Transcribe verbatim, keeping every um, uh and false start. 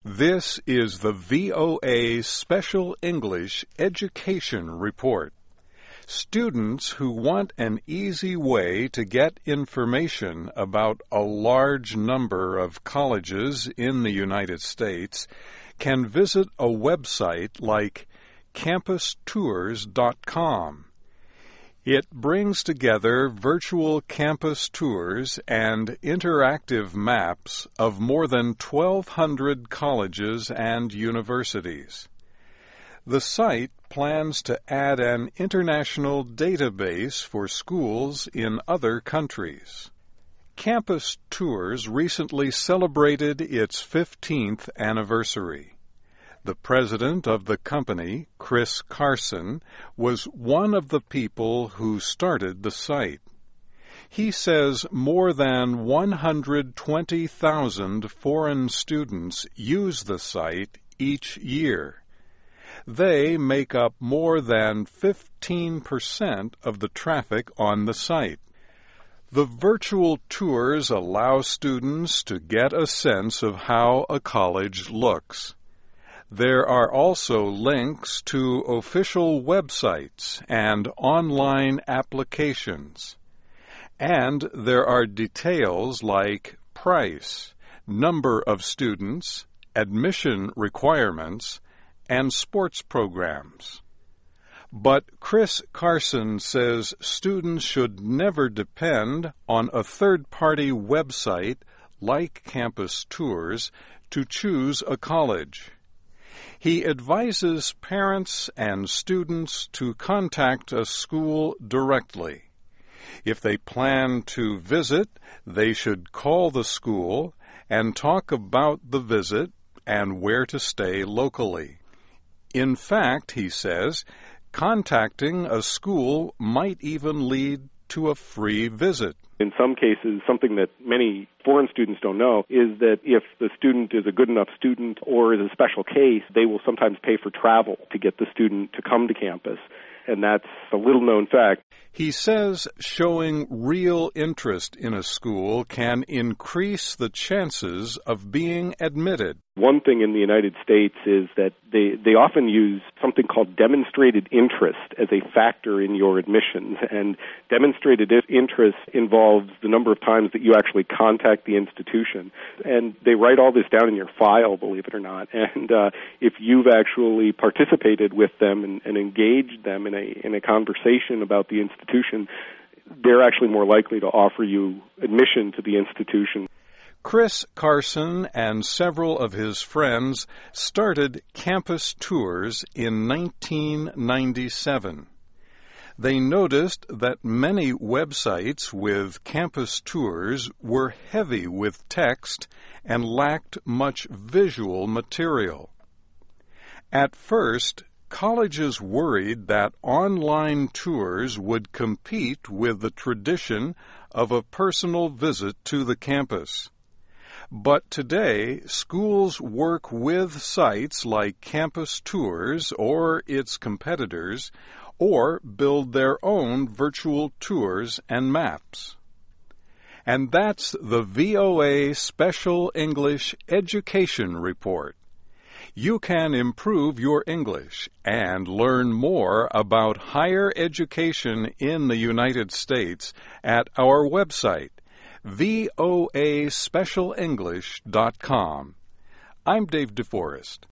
This is the V O A Special English Education Report. Students who want an easy way to get information about a large number of colleges in the United States can visit a website like campus tours dot com. It brings together virtual campus tours and interactive maps of more than twelve hundred colleges and universities. The site plans to add an international database for schools in other countries. Campus Tours recently celebrated its fifteenth anniversary. The president of the company, Chris Carson, was one of the people who started the site. He says more than one hundred twenty thousand foreign students use the site each year. They make up more than fifteen percent of the traffic on the site. The virtual tours allow students to get a sense of how a college looks. There are also links to official websites and online applications. And there are details like price, number of students, admission requirements, and sports programs. But Chris Carson says students should never depend on a third-party website like Campus Tours to choose a college. He advises parents and students to contact a school directly. If they plan to visit, they should call the school and talk about the visit and where to stay locally. In fact, he says, contacting a school might even lead to a free visit. In some cases, something that many foreign students don't know is that if the student is a good enough student or is a special case, they will sometimes pay for travel to get the student to come to campus. And that's a little-known fact. He says showing real interest in a school can increase the chances of being admitted. One thing in the United States is that they, they often use something called demonstrated interest as a factor in your admissions. And demonstrated interest involves the number of times that you actually contact the institution. And they write all this down in your file, believe it or not. And uh, if you've actually participated with them and, and engaged them in a, in a conversation about the institution, they're actually more likely to offer you admission to the institution. Chris Carson and several of his friends started Campus Tours in nineteen ninety-seven. They noticed that many websites with campus tours were heavy with text and lacked much visual material. At first, colleges worried that online tours would compete with the tradition of a personal visit to the campus. But today, schools work with sites like Campus Tours or its competitors, or build their own virtual tours and maps. And that's the V O A Special English Education Report. You can improve your English and learn more about higher education in the United States at our website, V O A Special English dot com. I'm Dave DeForest.